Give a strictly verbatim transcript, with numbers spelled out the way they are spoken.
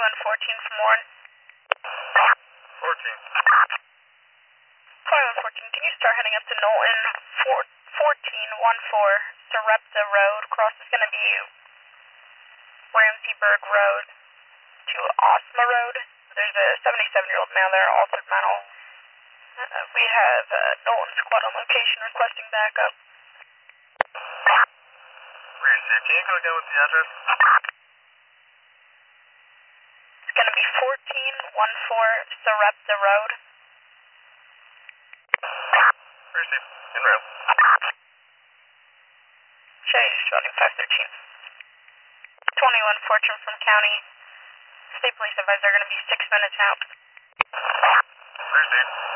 twenty-one fourteen from Warren. fourteen. twenty-one fourteen, can you start heading up to Knowlton? fourteen one four, Sarepta Road. Cross is going to be Ramseyburg Road to Osma Road. There's a seventy-seven-year-old male there, altered mental. Uh, we have uh, Knowlton Squad on location requesting backup. Receive. Can you go again with the address? It's going to be fourteen one four Sarepta Road. Receive. In route. Chase, running five thirteen. twenty-one Fortune from County. State Police advised they're going to be six minutes out. Receive.